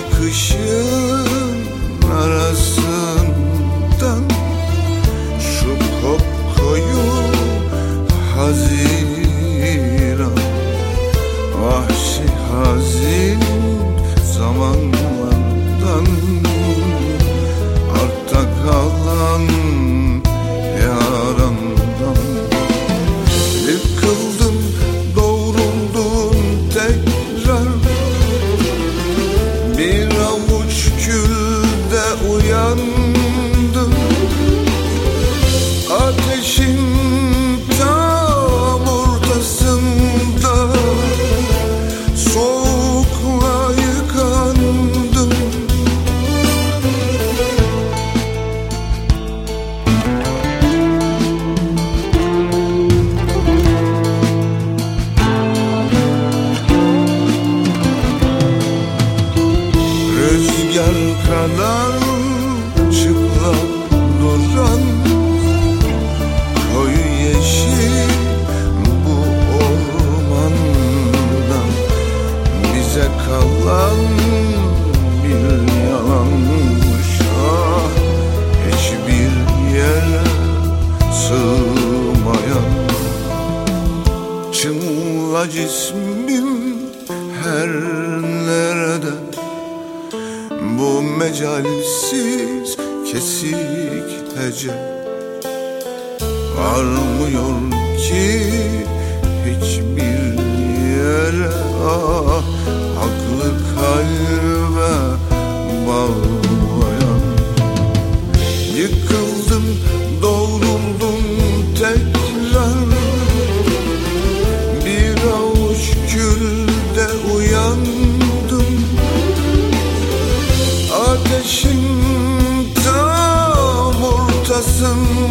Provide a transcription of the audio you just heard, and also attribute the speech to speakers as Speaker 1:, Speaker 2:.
Speaker 1: kışın arasından şu kopkoyu Haziran, vahşi hazin zamanlardan arta kalan yaramdan yıkıldım, doğruldum tekrar, bir avuç külde uyandım. Ateşin tam ortasında soğukla yıkandım. Rüzgar kadar çıplak duran koyu yeşil bu ormandan bize kalan bir yalanmış. Ah, hiçbir yere sığmayan, çınla cismim her nerede, bu mecalsiz kesik hece varmıyor ki hiçbir yere. Ah, aklı kalbe bağlayan, yıkıldım, doğruldum tekrar, bir avuç külde uyandım. Ateşin tam ortasında